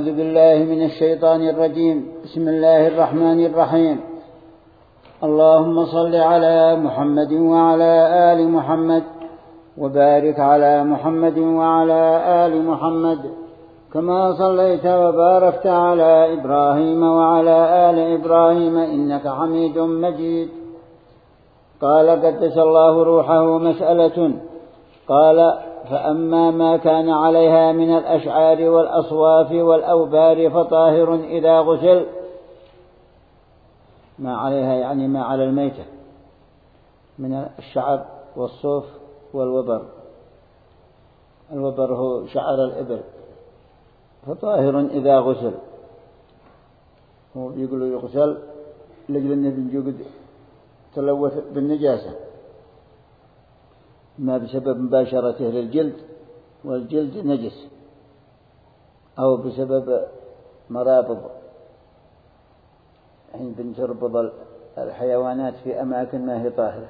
أعوذ بالله من الشيطان الرجيم. بسم الله الرحمن الرحيم. اللهم صل على محمد وعلى آل محمد وبارك على محمد وعلى آل محمد كما صليت وباركت على إبراهيم وعلى آل إبراهيم إنك حميد مجيد. قال قدس الله روحه مسألة. قال: فأما ما كان عليها من الأشعار والأصواف والأوبار فطاهر إذا غسل. ما عليها يعني ما على الميتة من الشعر والصوف والوبر. الوبر هو شعر الإبل، فطاهر إذا غسل. يقولوا يغسل لجل النبي تلوث بالنجاسة، ما بسبب مباشرته للجلد والجلد نجس، أو بسبب مرابض حين تربض الحيوانات في أماكن ما هي طاهرة.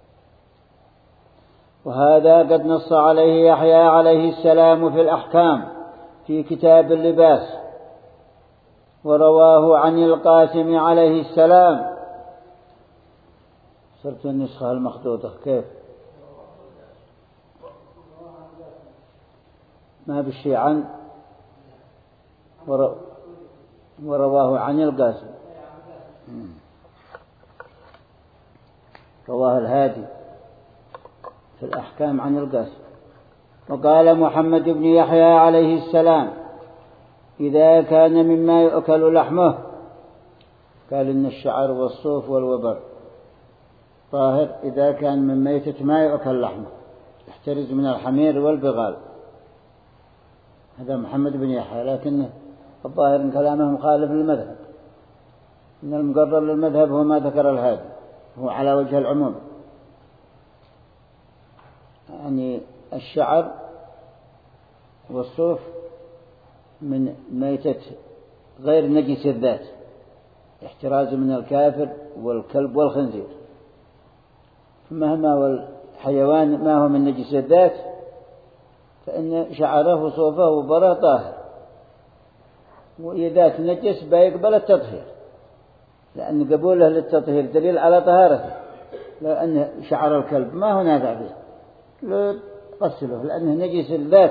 وهذا قد نص عليه يحيى عليه السلام في الأحكام في كتاب اللباس، ورواه عن القاسم عليه السلام. صرت النسخة المخطوطة كيف؟ ما بالشيء عن ورواه عن القاسم، رواه الهادي في الأحكام عن القاسم. وقال محمد بن يحيى عليه السلام: إذا كان مما يؤكل لحمه، قال إن الشعر والصوف والوبر طاهر إذا كان من ميتة ما يؤكل لحمه، يحترز من الحمير والبغال. هذا محمد بن يحيى، لكن الظاهر إن كلامه مخالف للمذهب، إن المقرر للمذهب هو ما ذكر الهادي، هو على وجه العموم، يعني الشعر والصوف من ميتة غير نجس الذات، احتراز من الكافر والكلب والخنزير. مهما والحيوان ما هو من نجس الذات فإن شعره وصوفه وبره طاهر، وإذا تنجس بيقبل التطهير، لأن قبوله للتطهير دليل على طهارته. لأن شعر الكلب ما هو نافع فيه، لا تغسله لأنه نجس الذات.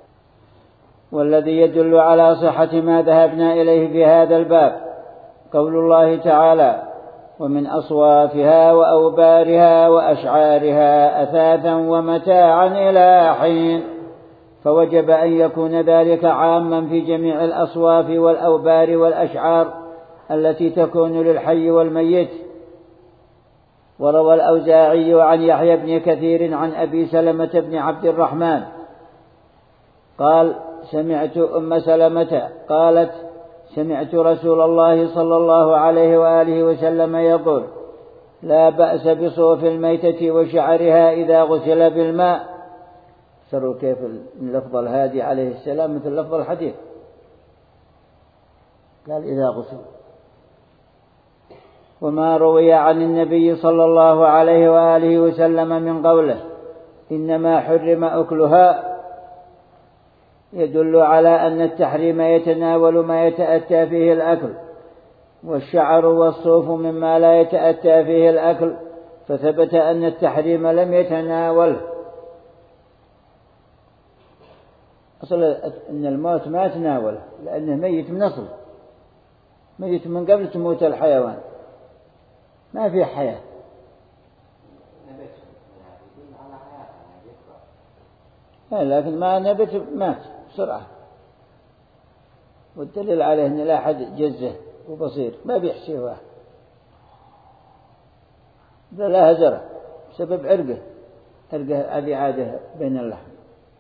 والذي يدل على صحة ما ذهبنا إليه في هذا الباب قول الله تعالى: ومن أصوافها وأوبارها وأشعارها أثاثا ومتاعا إلى حين. فوجب أن يكون ذلك عاما في جميع الأصواف والأوبار والأشعار التي تكون للحي والميت. وروى الأوزاعي عن يحيى بن كثير عن أبي سلمة بن عبد الرحمن قال: سمعت أم سلمة قالت: سمعت رسول الله صلى الله عليه وآله وسلم يقول: لا بأس بصوف الميتة وشعرها إذا غسل بالماء. سروا كيف لفظ الهادي عليه السلام مثل لفظ الحديث، قال إذا غسل. وما روي عن النبي صلى الله عليه وآله وسلم من قوله: إنما حرم أكلها، يدل على أن التحريم يتناول ما يتأتى فيه الأكل، والشعر والصوف مما لا يتأتى فيه الأكل، فثبت أن التحريم لم يتناوله. أصل أن الموت ما يتناوله لأنه ميت من أصل، ميت من قبل تموت الحيوان، ما في حياة. لكن ما نبت مات بسرعة، والدليل عليه أن لا أحد جزه وبصير ما بيحسيه واحد، لا هزره بسبب عرقه هذه عادة بين اللحم.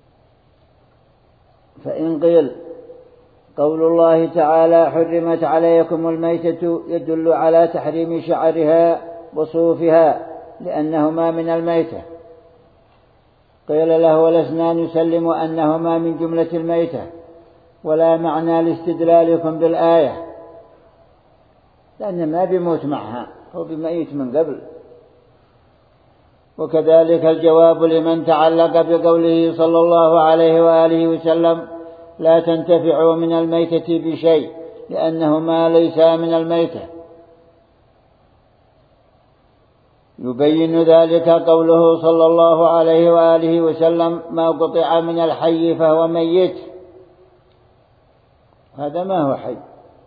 فإن قيل قول الله تعالى: حرمت عليكم الميتة، يدل على تحريم شعرها وصوفها لأنهما من الميتة. قيل له: ولسنا نسلم أنهما من جملة الميتة، ولا معنى لاستدلالكم بالآية، لأن ما بيموت معها، هو بميت من قبل. وكذلك الجواب لمن تعلق بقوله صلى الله عليه وآله وسلم: لا تنتفع من الميتة بشيء لأنهما ليسا من الميتة. يبين ذلك قوله صلى الله عليه وآله وسلم: ما قطع من الحي فهو ميت. هذا ما هو حي.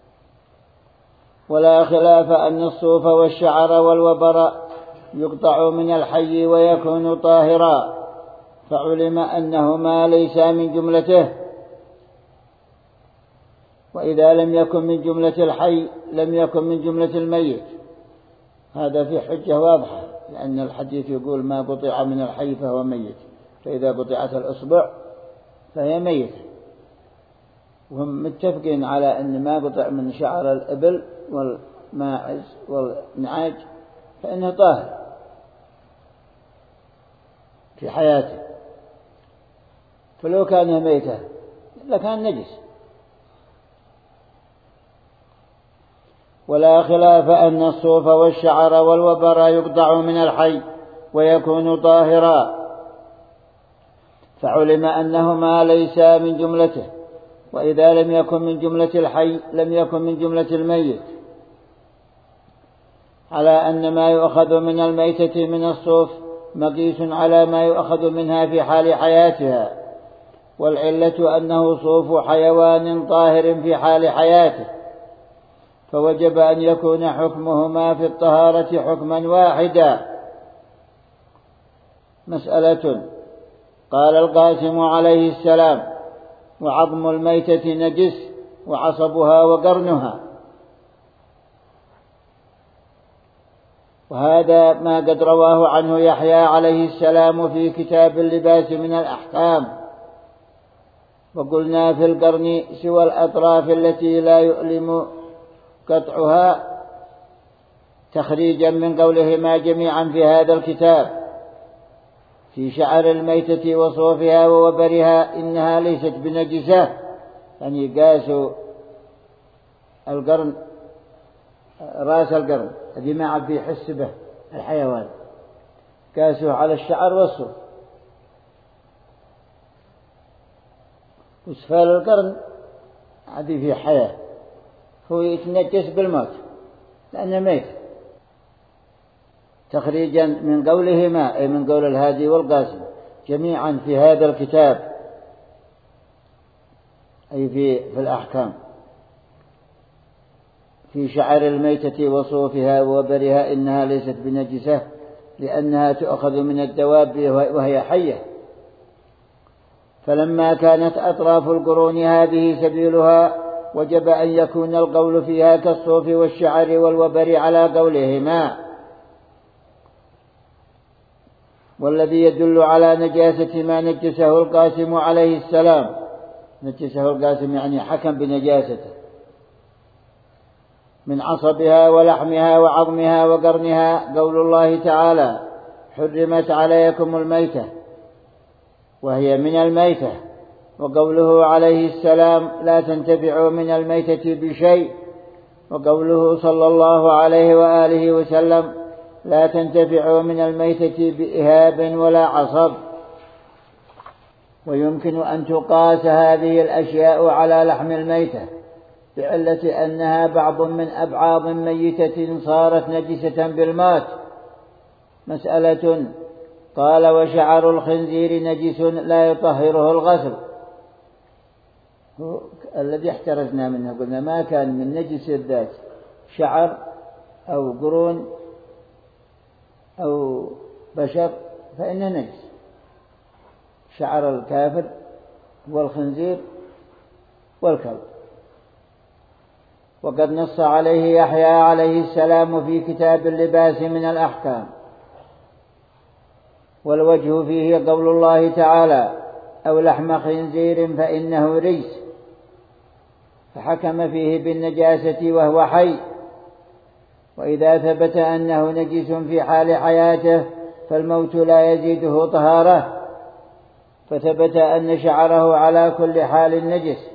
ولا خلاف أن الصوف والشعر والوبر يقطع من الحي ويكون طاهرا، فعلم أنهما ليسا من جملته، وإذا لم يكن من جملة الحي لم يكن من جملة الميت. هذا في حجة واضحة، لأن الحديث يقول: ما قطع من الحي فهو ميت، فإذا قطعت الأصبع فهي ميتة. وهم متفقين على أن ما قطع من شعر الإبل والماعز والنعاج فإنه طاهر في حياته، فلو كان ميتة لكان نجس. ولا خلاف أن الصوف والشعر والوبر يقطع من الحي ويكون طاهرا، فعلم أنهما ليسا من جملته، وإذا لم يكن من جملة الحي لم يكن من جملة الميت، على أن ما يؤخذ من الميتة من الصوف مقيس على ما يؤخذ منها في حال حياتها، والعلة أنه صوف حيوان طاهر في حال حياته، فوجب أن يكون حكمهما في الطهارة حكما واحدا. مسألة. قال القاسم عليه السلام: وعظم الميتة نجس وعصبها وقرنها. وهذا ما قد رواه عنه يحيى عليه السلام في كتاب اللباس من الأحكام. وقلنا في القرن سوى الأطراف التي لا يؤلم قطعها، تخريجا من قولهما جميعا في هذا الكتاب: في شعر الميتة وصوفها ووبرها إنها ليست بنجسة. يعني قاسوا القرن، رأس القرن الذي ما عاد يحس به الحيوان، قاسوا على الشعر والصوف. وأسفل القرن هذه في حياة، هو يتنجس بالموت لأنه ميت، تخريجا من قولهما أي من قول الهادي والقاسم جميعا في هذا الكتاب، أي في الأحكام: في شعر الميتة وصوفها ووبرها إنها ليست بنجسة لأنها تؤخذ من الدواب وهي حية. فلما كانت أطراف القرون هذه سبيلها وجب أن يكون القول فيها كالصوف والشعر والوبر على قولهما. والذي يدل على نجاسة ما نجسه القاسم عليه السلام، نجسه القاسم يعني حكم بنجاسته، من عصبها ولحمها وعظمها وقرنها، قول الله تعالى: حرمت عليكم الميتة، وهي من الميتة. وقوله عليه السلام: لا تنتفعوا من الميتة بشيء. وقوله صلى الله عليه وآله وسلم: لا تنتفعوا من الميتة بإهاب ولا عصب. ويمكن أن تقاس هذه الأشياء على لحم الميتة بعلة أنها بعض من أبعاض ميتة صارت نجسة بالموت. مسألة. قال: وشعر الخنزير نجس لا يطهره الغسل. الذي احترزنا منه قلنا ما كان من نجس الذات، شعر أو قرون أو بشر فإنه نجس. شعر الكافر والخنزير والكلب. وقد نص عليه يحيى عليه السلام في كتاب اللباس من الأحكام. والوجه فيه قول الله تعالى: أو لحم خنزير فإنه رجس، فحكم فيه بالنجاسة وهو حي. وإذا ثبت أنه نجس في حال حياته فالموت لا يزيده طهارة، فثبت أن شعره على كل حال نجس.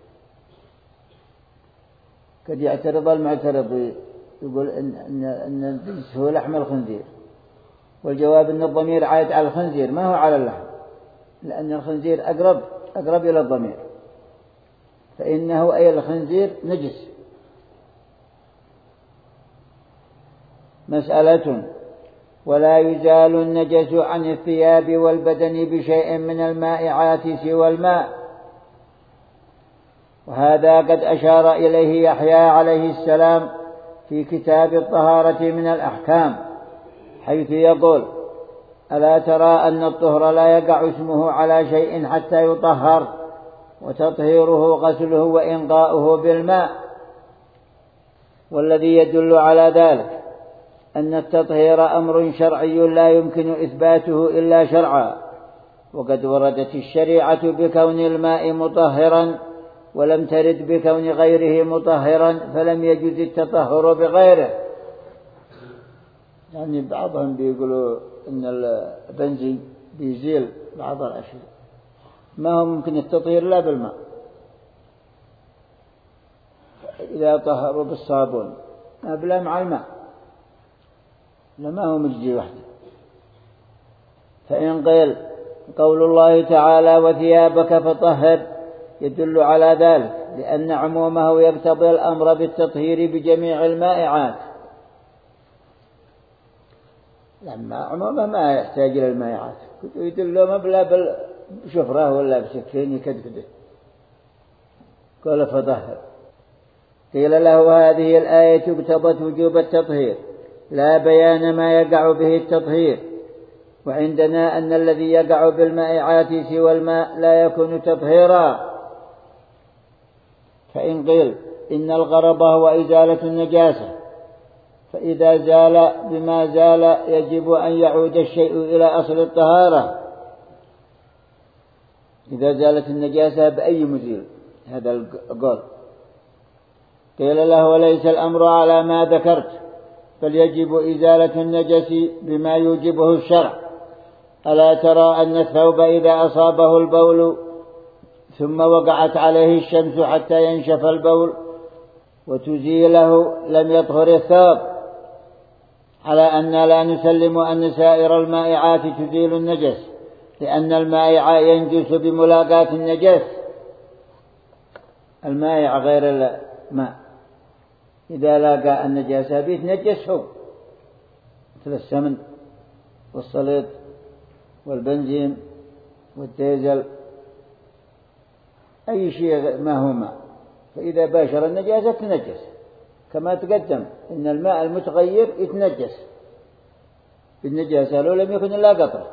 قد يعترض المعترض يقول أن النجس هو لحم الخنزير، والجواب أن الضمير عائد على الخنزير ما هو على اللحم، لأن الخنزير أقرب إلى الضمير، فإنه أي الخنزير نجس. مسألة: ولا يزال النجس عن الثياب والبدن بشيء من المائعات سوى الماء. وهذا قد أشار إليه يحيى عليه السلام في كتاب الطهارة من الأحكام، حيث يقول: ألا ترى أن الطهر لا يقع اسمه على شيء حتى يطهر، وتطهيره غسله وإنقاؤه بالماء. والذي يدل على ذلك أن التطهير أمر شرعي لا يمكن إثباته إلا شرعا، وقد وردت الشريعة بكون الماء مطهرا، ولم ترد بكون غيره مطهرا، فلم يجوز التطهر بغيره. يعني بعضهم بيقولوا إن البنزين بيزيل بعض الأشياء، ما هو ممكن التطهير لا بالماء. إذا طهروا بالصابون ما بلا مع الماء، لما هو مجزي وحده. فإن قيل قول الله تعالى: وثيابك فطهر، يدل على ذلك، لأن عمومه يقتضي الأمر بالتطهير بجميع المائعات، لما عمومه ما يحتاج إلى المائعات، يدل ما بلا بشفرة ولا بسكين يكدكده، قال فطهر. قيل له: هذه الآية اقتضت وجوب التطهير لا بيان ما يقع به التطهير، وعندنا أن الذي يقع بالمائعات سوى الماء لا يكون تطهيرا. فإن قيل إن الغرض هو إزالة النجاسة، فإذا زال بما زال يجب أن يعود الشيء إلى أصل الطهارة، إذا زالت النجاسة بأي مزيل، هذا القول. قيل له: وليس الأمر على ما ذكرت، بل يجب إزالة النجس بما يوجبه الشرع. ألا ترى أن الثوب إذا أصابه البول ثم وقعت عليه الشمس حتى ينشف البول وتزيله لم يطهر الثوب، على أن لا نسلم أن سائر المائعات تزيل النجس، لأن المائع ينجس بملاقاة النجس. المائع غير الماء إذا لاقى النجاسة بيتنجسه، مثل السمن والصليط والبنزين والديزل، أي شيء ما هو ماء، فإذا باشر النجاسة تنجس، كما تقدم إن الماء المتغير يتنجس بالنجاسة لو لم يكن إلا قطرة،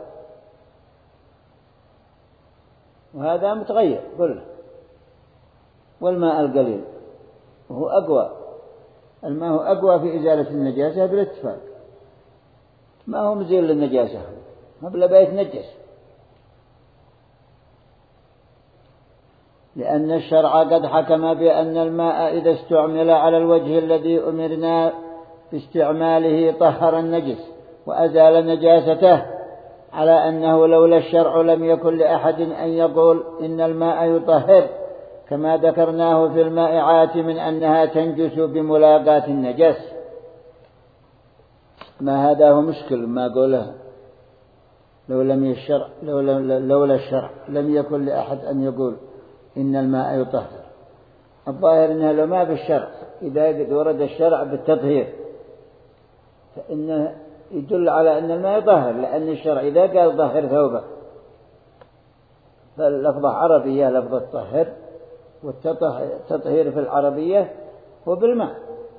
وهذا متغير كله. والماء القليل وهو أقوى، الماء هو أقوى في إزالة النجاسة بالاتفاق، ما هو مزيل للنجاسة، ما بلا بيت نجس، لأن الشرع قد حكم بأن الماء إذا استعمل على الوجه الذي أمرنا باستعماله طهر النجس وأزال نجاسته، على أنه لولا الشرع لم يكن لأحد أن يقول إن الماء يطهر، كما ذكرناه في المائعات من أنها تنجس بملاقاة النجس. ما هذا هو مشكل ما قوله لولا الشرع لم يكن لأحد أن يقول إن الماء يطهر. الظاهر أنه لو ما بالشرع، إذا ورد الشرع بالتطهير فإنه يدل على أن الماء يطهر، لأن الشرع إذا قال طهر ثوبك فاللفظة عربية، لفظة طهر، والتطهير في العربية هو بالماء.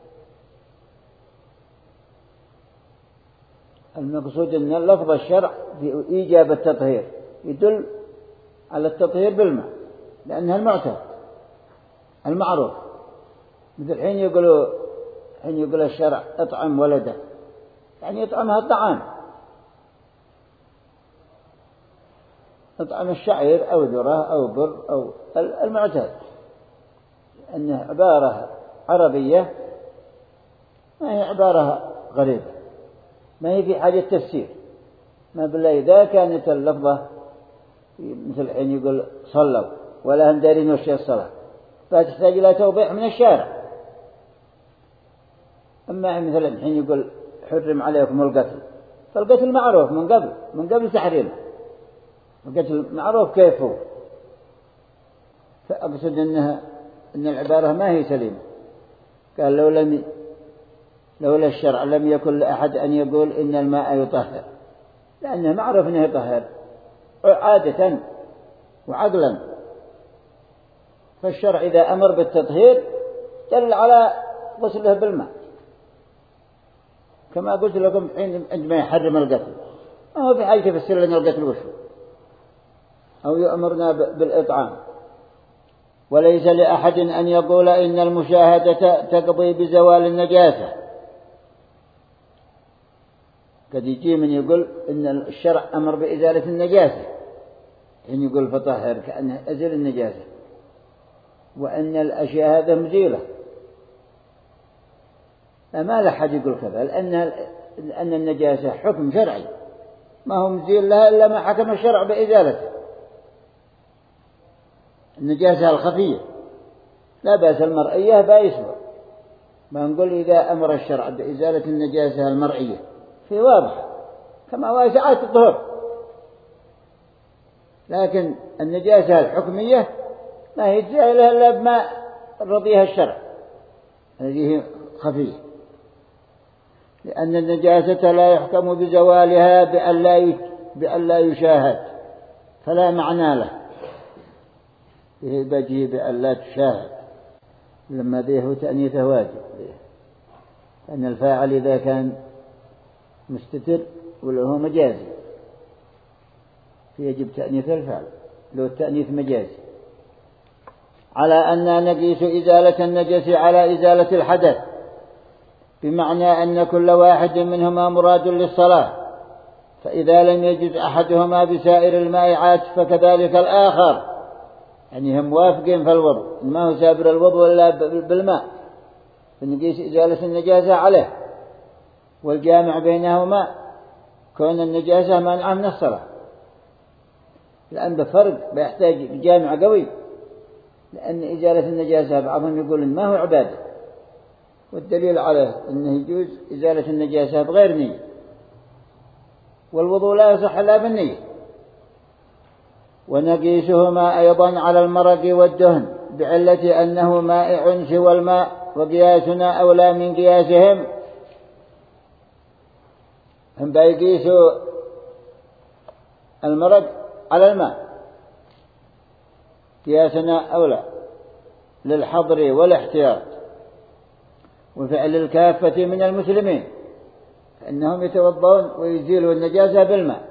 المقصود أن لفظ الشرع بإيجاب التطهير يدل على التطهير بالماء، لأنها المعتاد المعروف. مثل حين يقول الشرع اطعم ولدك، يعني يطعمها الطعام، اطعم الشعير أو ذرة أو بر أو المعتاد، أنها عبارة عربية ما هي عبارة غريبة، ما هي في حاجة تفسير. ما بالله إذا كانت اللفظة مثل حين يقول صلوا ولا هم دارين وش الصلاة، فتحتاج إلى توضيح من الشارع. أما مثل حين يقول حرم عليكم القتل، فالقتل معروف من قبل تحريمه، القتل معروف كيف هو. فأقصد أنها أن العبارة ما هي سليمة. قال لولا الشرع لم يكن لأحد أن يقول إن الماء يطهر، لأنه معروف أنه يطهر عادة وعقلا. فالشرع إذا أمر بالتطهير دل على غسله بالماء، كما قلت لكم عندما يحرم القتل ما هو في حاجة تفسر لنا القتل وشو، أو يأمرنا بالإطعام. وليس لأحد أن يقول إن المشاهدة تقضي بزوال النجاسة. قد يجي من يقول إن الشرع أمر بإزالة النجاسة، إن يقول فطهر كأنه أزل النجاسة، وأن الأشياء هذا مزيلة. ما لحد يقول كذا، لأن النجاسة حكم شرعي ما هو مزيل لها إلا ما حكم الشرع بإزالته. النجاسة الخفية لا بأس، المرئية بايسوا. ما نقول إذا أمر الشرع بإزالة النجاسة المرئية في واضح كما واسعات الطهر، لكن النجاسة الحكمية ما هي تزالها إلا بما رضيها الشرع، هذه هي خفية. لأن النجاسة لا يحكم بزوالها بأن لا يشاهد، فلا معنى له بجي بأن لا تشاهد، لما ذيه تأنيثه واجب، أن الفاعل إذا كان مستتر وله مجازي فيجب تأنيث الفعل لو التأنيث مجازي. على أن نقيس إزالة النجس على إزالة الحدث، بمعنى أن كل واحد منهما مراد للصلاة، فإذا لم يجز أحدهما بسائر المائعات فكذلك الآخر، يعني هم موافقين في الوضوء، ما هو سابر الوضوء إلا بالماء، فنقيس إزالة النجاسة عليه. والجامع بينهما كون النجاسة مانعة من الصلاة، لأن بفرق بيحتاج جامع قوي، لأن إزالة النجاسة بعضهم يقول ما هو عبادة، والدليل عليه أنه يجوز إزالة النجاسة بغير نية، والوضوء لا يصح إلا بالنية. ونقيسهما أيضا على المرق والدهن بعلة أنه مائع سوى الماء، وقياسنا أولى من قياسهم. هم بيقيسوا المرق على الماء، قياسنا أولى للحظر والاحتياط وفعل الكافة من المسلمين، فإنهم يتوضون ويزيلوا النجاسة بالماء.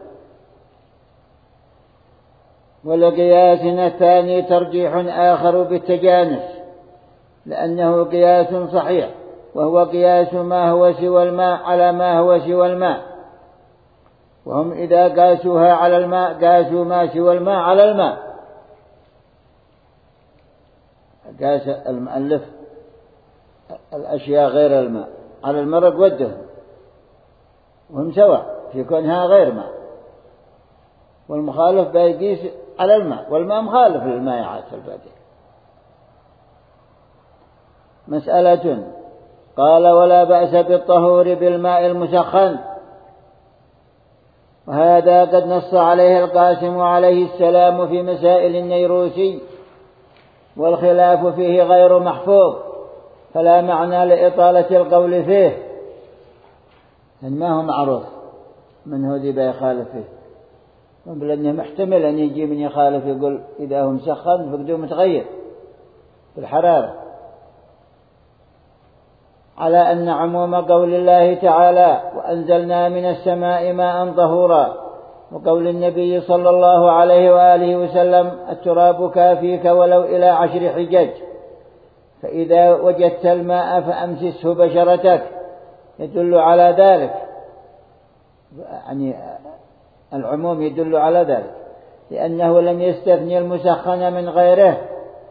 ولقياسنا الثاني ترجيح آخر بالتجانس، لأنه قياس صحيح، وهو قياس ما هو سوى الماء على ما هو سوى الماء. وهم إذا قاسوها على الماء قاسوا ما سوى الماء على الماء. قاس المؤلف الأشياء غير الماء على المرق والدهن، وهم سواء في كونها غير ماء، والمخالف بيقيس على الماء، والماء مخالف للمائعات الباقية. مسألة. قال ولا بأس بالطهور بالماء المسخن، وهذا قد نص عليه القاسم عليه السلام في مسائل النيروسي، والخلاف فيه غير محفوظ، فلا معنى لإطالة القول فيه، ما هو معروف من هو ذي بيخالف فيه، لأنه محتمل أن يجي من يخالف يقول إذا هو مسخن فقده متغير بالحرارة. على أن عموم قول الله تعالى وأنزلنا من السماء ماء طهورا، وقول النبي صلى الله عليه وآله وسلم التراب كافيك ولو إلى 10 حجج، فإذا وجدت الماء فأمسسه بشرتك، يدل على ذلك، يعني العموم يدل على ذلك، لأنه لم يستثني المسخن من غيره.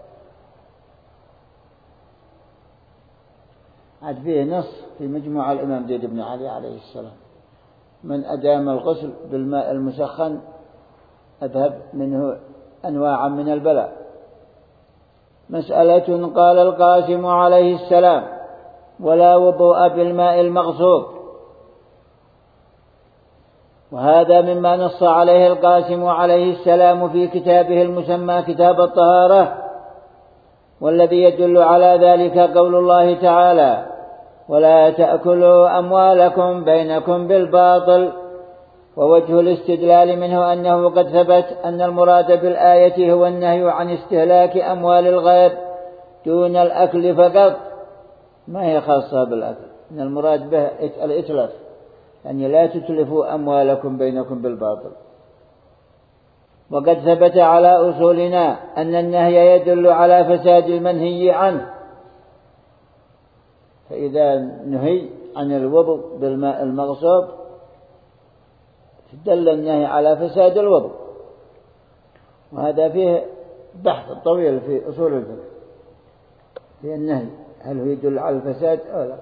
عاد فيه نص في مجموع الإمام زيد بن علي عليه السلام: من أدام الغسل بالماء المسخن أذهب منه أنواعا من البلاء. مسألة. قال القاسم عليه السلام ولا وضوء بالماء المغصوب، وهذا مما نص عليه القاسم عليه السلام في كتابه المسمى كتاب الطهارة، والذي يدل على ذلك قول الله تعالى: ولا تأكلوا أموالكم بينكم بالباطل. ووجه الاستدلال منه أنه قد ثبت أن المراد بالآية هو النهي عن استهلاك أموال الغير دون الأكل فقط، ما هي خاصة بالأكل، إن المراد به الإتلاف، يعني لا تتلفوا أموالكم بينكم بالباطل. وقد ثبت على أصولنا أن النهي يدل على فساد المنهي عنه، فإذا نهي عن الوضوء بالماء المغصوب دل النهي على فساد الوضوء، وهذا فيه بحث طويل في أصول الفقه في النهي، هل هو يدل على الفساد أو لا.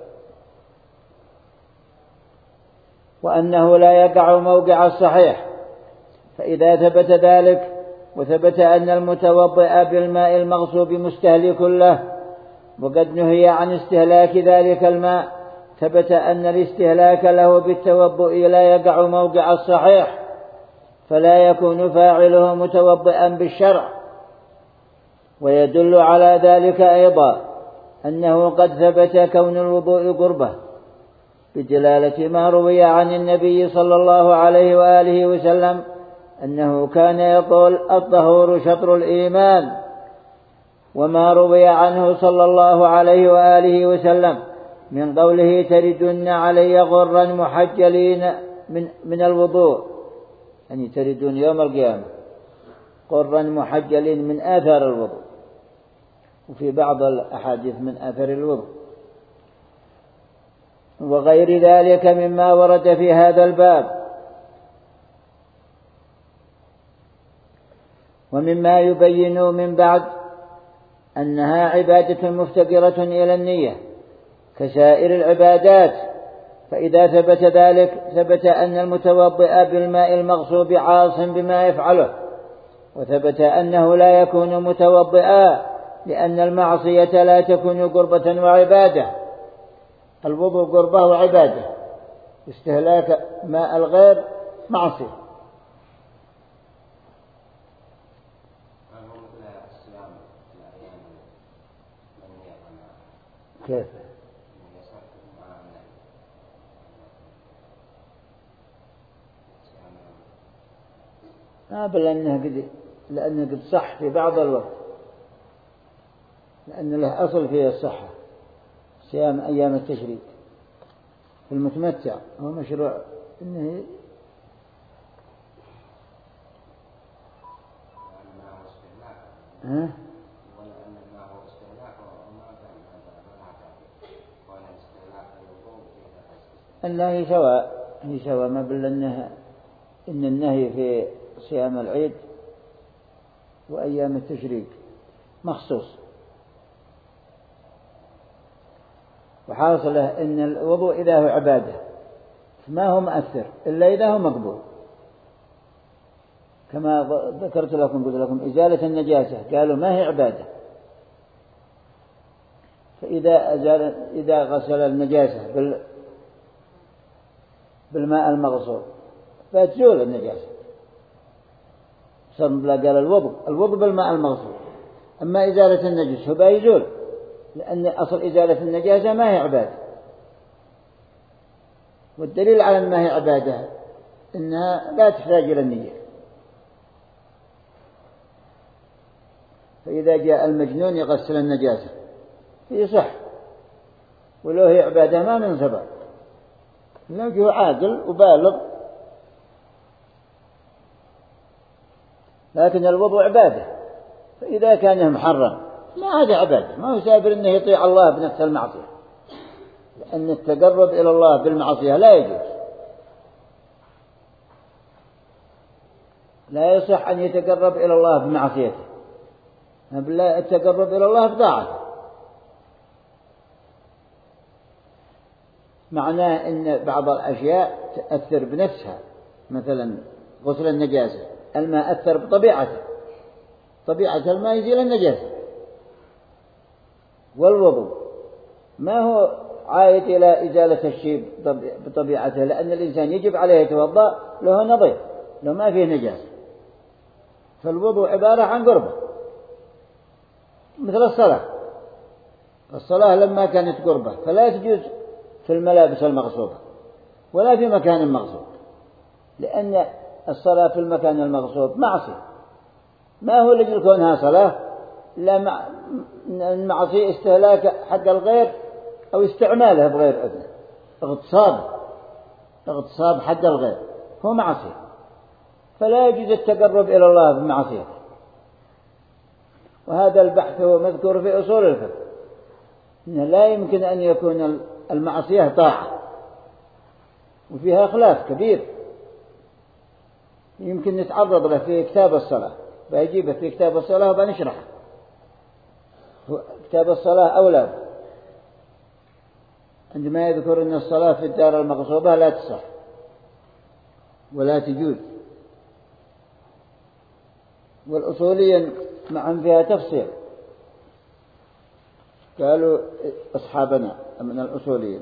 وأنه لا يقع موقع الصحيح، فإذا ثبت ذلك وثبت أن المتوضئ بالماء المغصوب مستهلك له وقد نهي عن استهلاك ذلك الماء، ثبت أن الاستهلاك له بالتوضؤ لا يقع موقع الصحيح، فلا يكون فاعله متوضئا بالشرع. ويدل على ذلك أيضا أنه قد ثبت كون الوضوء قربة بدلالة ما روي عن النبي صلى الله عليه وآله وسلم أنه كان يقول: الطهور شطر الإيمان. وما روي عنه صلى الله عليه وآله وسلم من قوله: تردن علي غرا محجلين من الوضوء، يعني تردون يوم القيامة غرا محجلين من آثار الوضوء، وفي بعض الأحاديث من آثار الوضوء، وغير ذلك مما ورد في هذا الباب. ومما يبين من بعد أنها عبادة مفتقرة إلى النية كسائر العبادات، فإذا ثبت ذلك ثبت أن المتوضئ بالماء المغصوب عاص بما يفعله، وثبت أنه لا يكون متوضئا لأن المعصية لا تكون قربة وعبادة. الوضوء قربة وعبادة، استهلاك ماء الغير معصية. كيف؟ بل لأنه قد صح في بعض الوقت، لأن له أصل في الصحة، صيام أيام التشريق في المتمتع هو مشروع إنه النهي سواء ما بل إن النهي في صيام العيد وأيام التشريق مخصوص، وحاصله إن الوضوء إذا هو عبادة ما هو مؤثر إلا إذا هو مقبول، كما ذكرت لكم قلت لكم إزالة النجاسة قالوا ما هي عبادة، فإذا غسل النجاسة بالماء المغصوب فتزول النجاسة، صار قال الوضوء بالماء المغصوب، أما إزالة النجس هو يزول، لأن أصل إزالة النجاسة ما هي عبادة. والدليل على أنها هي عبادة إنها لا تحتاج إلى النية، فإذا جاء المجنون يغسل النجاسة يصح، ولو هي عبادة ما من سبب، لكنه عاقل وبالغ، لكن الوضوء عبادة، فإذا كان محرم ما هذا عبادة، ما هو سابر إنه يطيع الله بنفس المعصية، لأن التقرب إلى الله بالمعصية لا يجوز، لا يصح أن يتقرب إلى الله بمعصيته، بل التقرب إلى الله بطاعته. معناه إن بعض الأشياء تأثر بنفسها، مثلا غسل النجاسة الماء أثر بطبيعته، طبيعة الماء يزيل النجاسة، والوضوء ما هو عائد إلى إزالة الشيء بطبيعته، لأن الإنسان يجب عليه يتوضأ له نظيف لو ما فيه نجاسة، فالوضوء عبارة عن قربة، مثل الصلاة لما كانت قربة فلا تجوز في الملابس المغصوبة ولا في مكان مغصوب، لأن الصلاة في المكان المغصوب معصية، ما هو لجل كونها صلاة، لا المعصية استهلاك حق الغير أو استعمالها بغير إذن، اغتصاب حق الغير هو معصية، فلا يجوز التقرب إلى الله بمعصية. وهذا البحث هو مذكور في أصول الفقه، إنه لا يمكن أن يكون المعصية طاعة، وفيها خلاف كبير يمكن نتعرض له في كتاب الصلاة، بيجيبه في كتاب الصلاة وبنشرحه. كتاب الصلاة أولى عندما يذكر أن الصلاة في الدار المغصوبة لا تصح ولا تجوز. والأصوليين معهم فيها تفصيل، قالوا أصحابنا من الأصوليين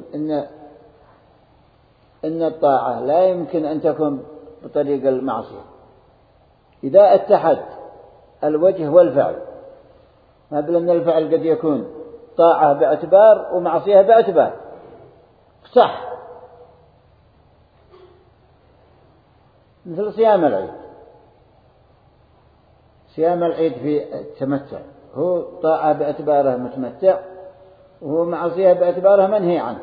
إن الطاعة لا يمكن أن تكون بطريق المعصية إذا اتحد الوجه والفعل، ما بل أن الفعل قد يكون طاعة باعتبار ومعصية باعتبار، صح، مثل صيام العيد. صيام العيد في التمتع هو طاعة باعتباره متمتع، وهو معصية باعتباره منهي عنه.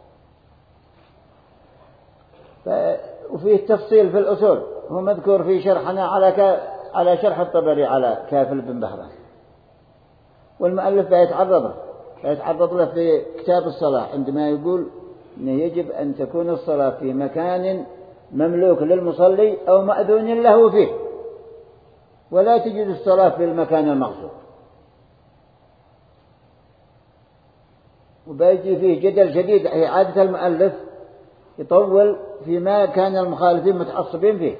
وفيه التفصيل في الأصول، هو مذكور في شرحنا على شرح الطبري على كافل بن بهران، والمؤلف بيتعرض له في كتاب الصلاة عندما يقول إنه يجب أن تكون الصلاة في مكان مملوك للمصلي أو مأذون له فيه، ولا تجوز الصلاة في المكان المغصوب. وبيجي فيه جدل شديد، عادة المؤلف يطول فيما كان المخالفين متعصبين فيه،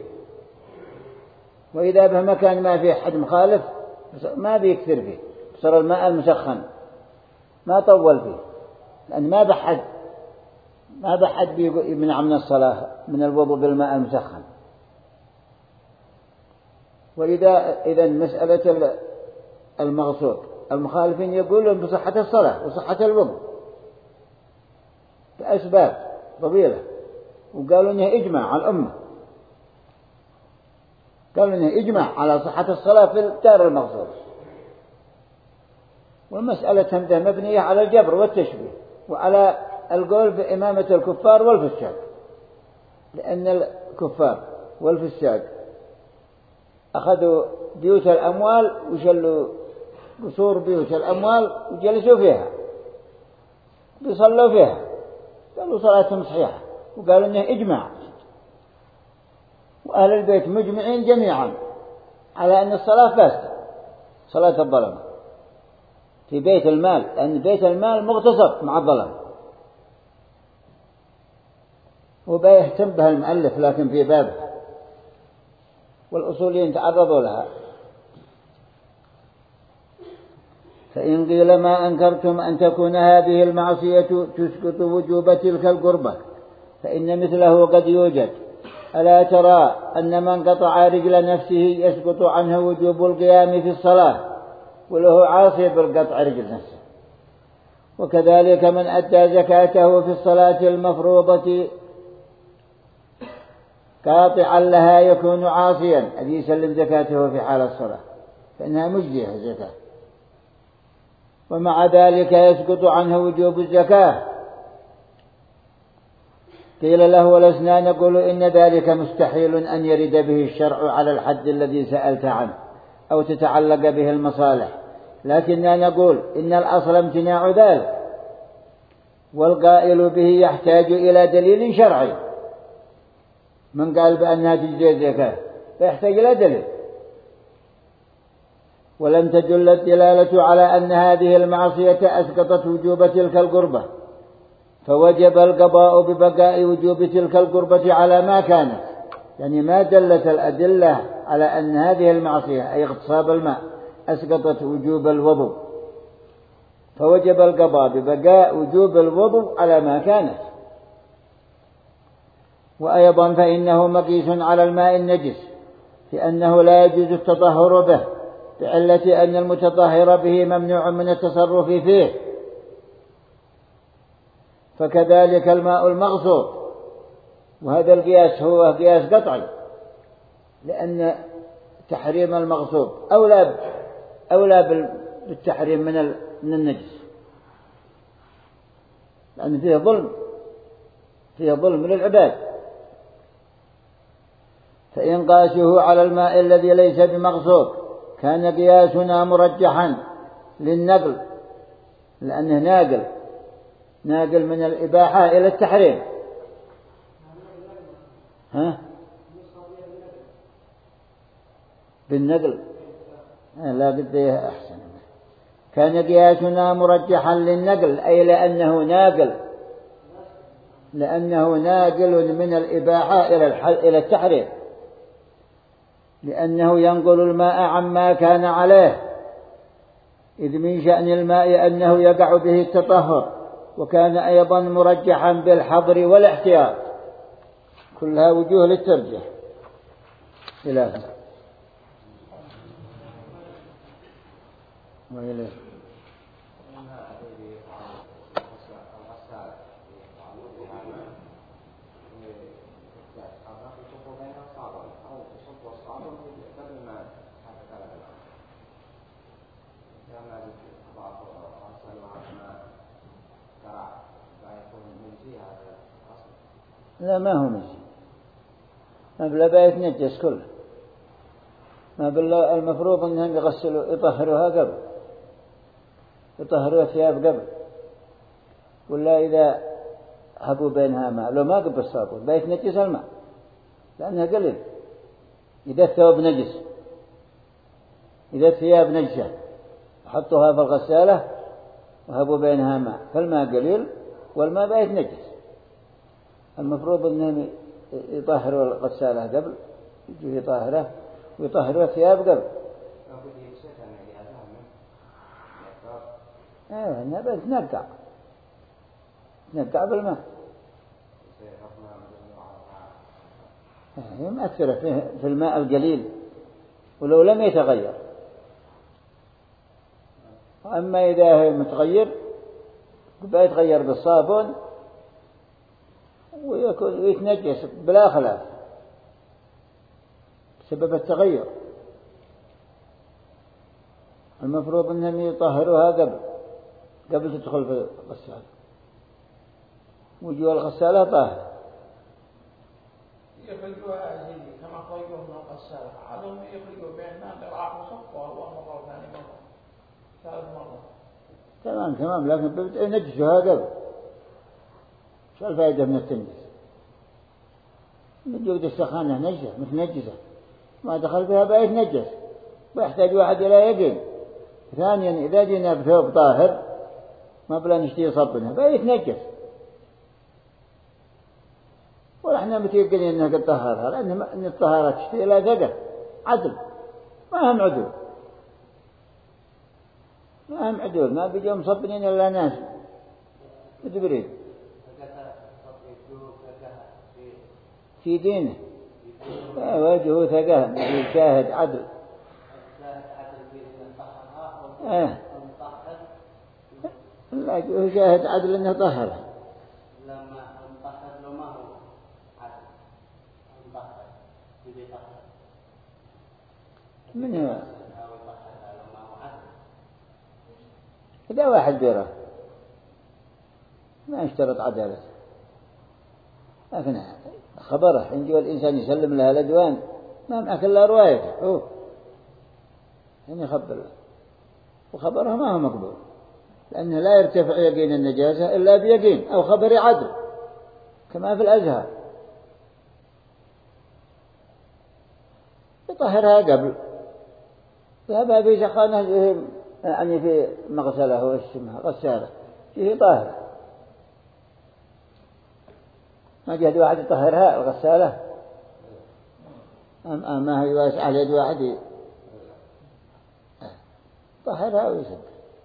وإذا به مكان ما فيه حد مخالف ما بيكثر فيه، بصر الماء المسخن ما طول فيه، لأن ما بحد بيمنع من الصلاة من الوضوء بالماء المسخن. إذا مسألة المغصوب المخالفين يقولون بصحة الصلاة وصحة الوضوء بأسباب طويلة، وقالوا إنه إجماع على الأمة، قالوا إنه إجماع على صحة الصلاة في الدار المغصوب. والمسألة همده مبنية على الجبر والتشبيه وعلى القول بإمامة الكفار والفساق، لأن الكفار والفساق أخذوا بيوت الأموال وشلوا قصور بيوت الأموال وجلسوا فيها بيصلوا فيها، قالوا صلاتهم صحيحة، وقالوا إنه إجماع، وأهل البيت مجمعين جميعا على أن الصلاة فاسدة، صلاة الظلم في بيت المال، لأن بيت المال مغتصب مع الظلم. وبيهتم بها المؤلف لكن في بابه، والأصوليين تعرضوا لها. فإن قيل ما أنكرتم أن تكون هذه المعصية تسقط وجوب تلك القربة فإن مثله قد يوجد. ألا ترى أن من قطع رجل نفسه يسقط عنه وجوب القيام في الصلاة وله عاصي بالقطع رجل نفسه، وكذلك من أدى زكاته في الصلاة المفروضة قاطعا لها يكون عاصيا الذي يسلم زكاته في حال الصلاة فإنها مجزية الزكاة، ومع ذلك يسقط عنه وجوب الزكاة. قيل له ولسنا نقول إن ذلك مستحيل أن يرد به الشرع على الحد الذي سألت عنه أو تتعلق به المصالح، لكننا نقول إن الأصل امتناع ذلك، والقائل به يحتاج إلى دليل شرعي. من قال بأنها تجزي الزكاة فيحتاج إلى دليل، ولم تدل الدلالة على أن هذه المعصية أسقطت وجوب تلك القربة، فوجب القضاء ببقاء وجوب تلك القربة على ما كانت، يعني ما دلت الأدلة على أن هذه المعصية أي اغتصاب الماء أسقطت وجوب الوضوء، فوجب القضاء ببقاء وجوب الوضوء على ما كانت. وأيضا فإنه مقيس على الماء النجس، لأنه لا يجوز التطهر به بعلة أن المتطهر به ممنوع من التصرف فيه. فكذلك الماء المغصوب، وهذا القياس هو قياس قطعي، لأن تحريم المغصوب أولى بالتحريم من النجس، لأن فيه ظلم للعباد. فإن قاسوه على الماء الذي ليس بمغصوب كان قياسنا مرجحا للنقل، لأنه ناقل من الإباحة إلى التحريم. بالنقل لا قد أحسن. كان قياسنا مرجحا للنقل، أي لأنه ناقل من الإباحة إلى التحريم، لأنه ينقل الماء عما كان عليه، إذ من شأن الماء أنه يقع به التطهر، وكان أيضا مرجحا بالحظر والاحتياط. كلها وجوه للترجيح. إلهي وإليه. لا ما هو مجي، ما بلا يتنجس كله، ما بلا المفروض أنهم يطهروها قبل، يطهروا الثياب قبل، ولا إذا هبوا بينها ماء لو ما قبل الصابون بيتنجس الماء لأنها قليل. إذا الثوب نجس، إذا الثياب نجسة حطوها في الغسالة وهبوا بينها ماء، فالماء قليل والماء بيتنجس. المفروض أنهم يطهروا الغسالة قبل، يجوا يطهرها ويطهروا الثياب قبل. إنها بس تنقع بالماء. هي مؤثرة في الماء القليل ولو لم يتغير. أما إذا هي متغير بيتغير بالصابون ويتنجس بلا خلاف بسبب التغير. المفروض أنهم يطهروها قبل تدخل في الغسالة، وجوه الغسالة طاهرة. يخرجوها كما خرجوا من الغسالة، عادهم يخرجوا بيننا بالعقل صفوة مرة ثانية مرة ثالث مرة. تمام، لكن نجسوها قبل. شو الفائدة من التنجس؟ من جودة السخانة نجسة متنجسة، ما دخل بها بيتنجس، ويحتاج واحد إلى يقين. ثانيا إذا جينا بثوب طاهر ما بلا نشتي صبنها بيتنجس، ونحن متيقنين أنها قد طهرها، لأن الطهارة تشتي إلى ثقة عدل، ما هم عدول، ما بيجوا مصبنين إلا ناس مدبرين في دينه. وجهه ثقة شاهد عدل. لا هو شاهد عدل أنه طهرها. لما انطهر له ما هو عدل، انطهر يبي يطهر من هو؟ إذا واحد بيره ما يشترط عدالة، لكن خبره إن جوا الإنسان يسلم لها الأدوان ما معك إلا روايته يعني يخبر له، وخبره ما هو مقبول، لأنه لا يرتفع يقين النجاسة إلا بيقين أو خبر عدل كما في الأزهار. يطهرها قبل ذهبها في سخانة، يعني في مغسلة واسمها غسالة فيه طاهر. ما جهد واحد يطهرها الغسالة، ما هي واسعة على يد واحد طهرها ويسد.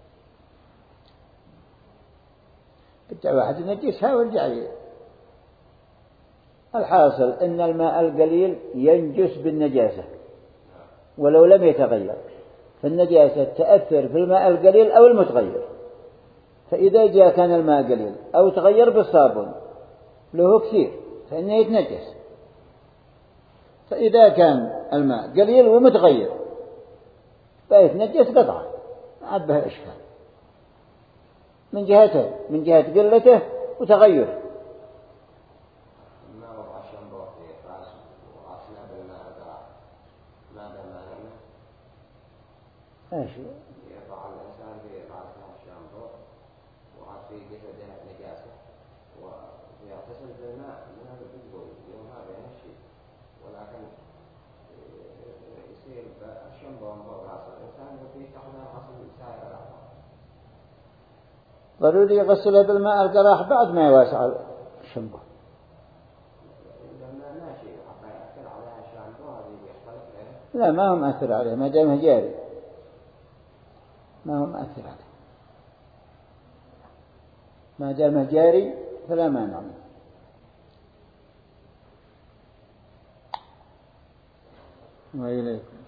بدأ واحد ينجسها ويرجع لي. الحاصل إن الماء القليل ينجس بالنجاسة ولو لم يتغير، فالنجاسة تأثر في الماء القليل أو المتغير. فإذا جاء كان الماء قليل أو تغير بالصابون له كثير فإنه يتنجس. فإذا كان الماء قليل ومتغير فيتنجس قطعا، ما عاد به إشكال من جهته، من جهة قلته وتغيره. ايش؟ يقع الإنسان في رأسه الشامبو وعاد في جسده نجاسة ويغتسل بالماء من هذا الجزء يوم هذا يمشي، ولكن يصير الشامبو فوق رأس الإنسان وفيه تحت رأس سائر الأعضاء. ضروري يغسلها بالماء القراح بعد ما يواسع الشامبو. لا ما هو مأثر عليه ما دامه جاري، ما هو مأثر عليه ما دامه جاري فلا مانع منه. وإليكم.